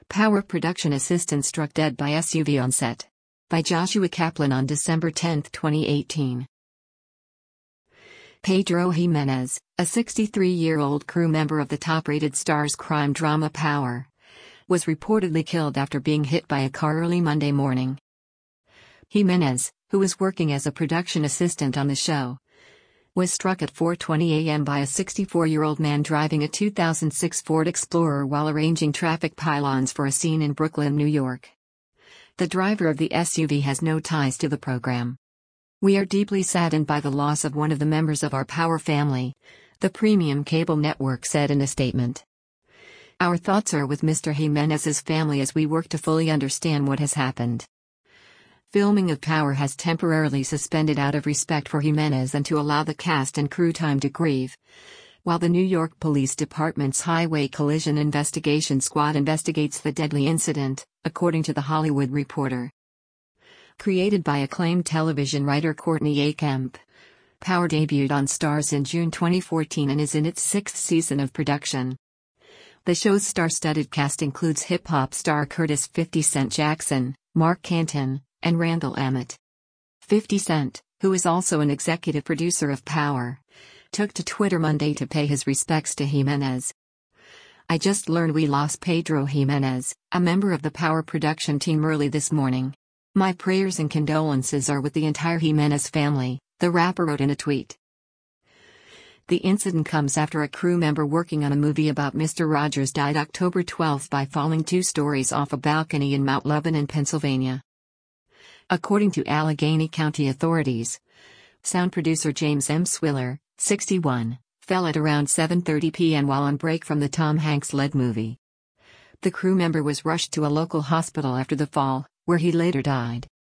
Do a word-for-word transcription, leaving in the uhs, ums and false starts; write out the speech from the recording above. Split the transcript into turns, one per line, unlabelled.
Power production assistant struck dead by S U V on set. By Joshua Kaplan on December tenth, twenty eighteen. Pedro Jimenez, a sixty-three-year-old crew member of the top-rated Starz crime drama Power, was reportedly killed after being hit by a car early Monday morning. Jimenez, who was working as a production assistant on the show, was struck at four twenty a m by a sixty-four-year-old man driving a two thousand six Ford Explorer while arranging traffic pylons for a scene in Brooklyn, New York. The driver of the S U V has no ties to the program. "We are deeply saddened by the loss of one of the members of our Power family," the premium cable network said in a statement. "Our thoughts are with Mister Jimenez's family as we work to fully understand what has happened." Filming of Power has temporarily suspended out of respect for Jimenez and to allow the cast and crew time to grieve, while the New York Police Department's Highway Collision Investigation Squad investigates the deadly incident, according to The Hollywood Reporter. Created by acclaimed television writer Courtney A. Kemp, Power debuted on Starz in June twenty fourteen and is in its sixth season of production. The show's star-studded cast includes hip-hop star Curtis fifty Cent Jackson, Mark Canton, and Randall Emmett. fifty Cent, who is also an executive producer of Power, took to Twitter Monday to pay his respects to Jimenez. "I just learned we lost Pedro Jimenez, a member of the Power production team, early this morning. My prayers and condolences are with the entire Jimenez family," the rapper wrote in a tweet. The incident comes after a crew member working on a movie about Mister Rogers died October twelfth by falling two stories off a balcony in Mount Lebanon, Pennsylvania. According to Allegheny County authorities, sound producer James M. Swiller, sixty-one, fell at around seven thirty p m while on break from the Tom Hanks-led movie. The crew member was rushed to a local hospital after the fall, where he later died.